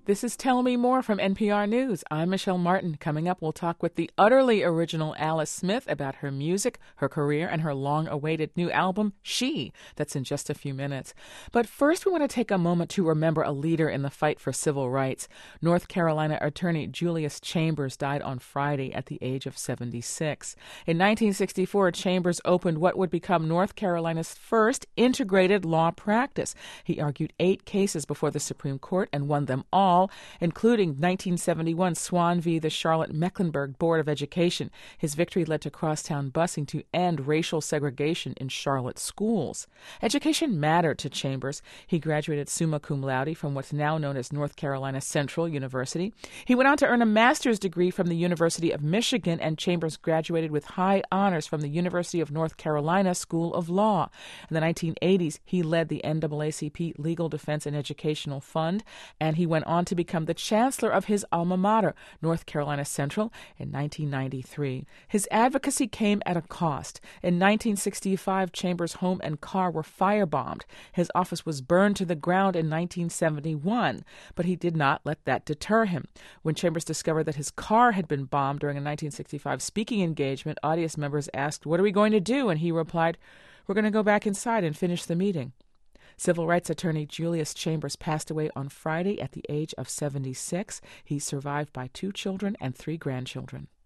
This is Tell Me More from NPR News. I'm Michelle Martin. Coming up, we'll talk with the utterly original Alice Smith about her music, her career, and her long-awaited new album, She. That's in just a few minutes. But first, we want to take a moment to remember a leader in the fight for civil rights. North Carolina attorney Julius Chambers died on Friday at the age of 76. In 1964, Chambers opened what would become North Carolina's first integrated law practice. He argued 8 cases before the Supreme Court and won them all, including 1971 Swan v. the Charlotte-Mecklenburg Board of Education. His victory led to crosstown busing to end racial segregation in Charlotte schools. Education mattered to Chambers. He graduated summa cum laude from what's now known as North Carolina Central University. He went on to earn a master's degree from the University of Michigan, and Chambers graduated with high honors from the University of North Carolina School of Law. In the 1980s, he led the NAACP Legal Defense and Educational Fund, and he went on to become the chancellor of his alma mater, North Carolina Central, in 1993. His advocacy came at a cost. In 1965, Chambers' home and car were firebombed. His office was burned to the ground in 1971, but he did not let that deter him. When Chambers discovered that his car had been bombed during a 1965 speaking engagement, audience members asked, "What are we going to do?" And he replied, "We're going to go back inside and finish the meeting." Civil rights attorney Julius Chambers passed away on Friday at the age of 76. He's survived by 2 children and 3 grandchildren.